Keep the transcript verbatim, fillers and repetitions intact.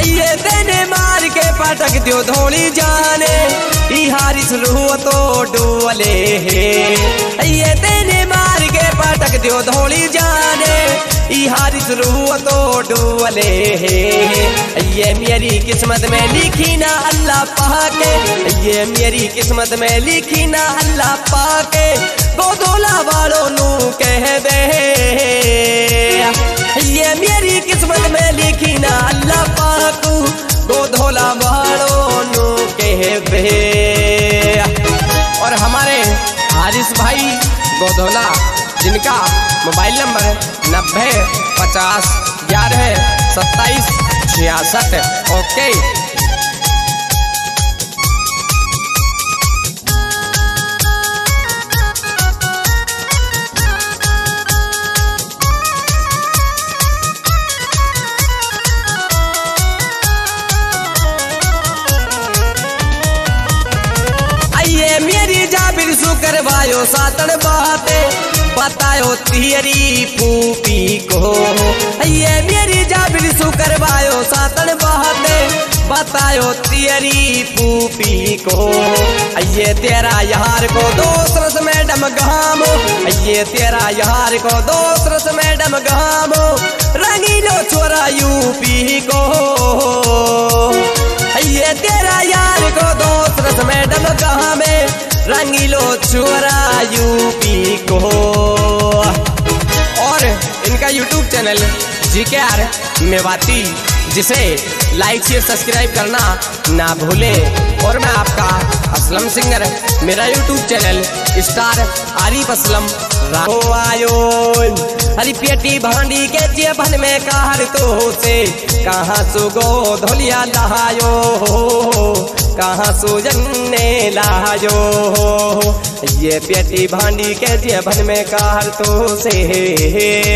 ये तेने मार के पटक दियो धोली जाने ई हारिस रूह तो डोले ये तेने मार के पटक दियो धोली जाने ई हारिस रूह तो डोले ये मेरी किस्मत में लिखी ना अल्लाह पाके ये मेरी किस्मत में लिखी ना अल्लाह पाके गोदोला वालों नू कह दे ये मेरी किस्मत में लिखी ना अल्लाह पाकू गोदोला वालों नू कह दे। और हमारे हारिस भाई गोदोला जिनका मोबाइल नंबर नब्बे पचास ग्यारह सत्ताईस छियासठ ओके। मेरी जाबिर सु करवायो सातन बाते बतायो तिहरी फूफी को ये मेरी जाबिर सु करवायो सातन बाते बतायो तिहरी फूफी को ये तेरा यार को दोस्त रस मैडम गामो ये तेरा यार को दोस्त रस मैडम गामो रंगीलो छोरा यूपी को ये तेरा यार को दोस्त रस मैडम कहाँ में रंगीलो छोरा यूपी को। और इनका यूट्यूब चैनल जी के आर मेवाती जिसे लाइक शेयर सब्सक्राइब करना ना भूलें। और मैं आपका असलम सिंगर मेरा YouTube channel star Arif Aslam राहो आयो हरी पेटी भांडी के जेबन में कार तो से कहाँ सुगो धोलिया लहायो कहाँ सुजन्ने लायो ये पेटी भांडी के जेबन में कार तो से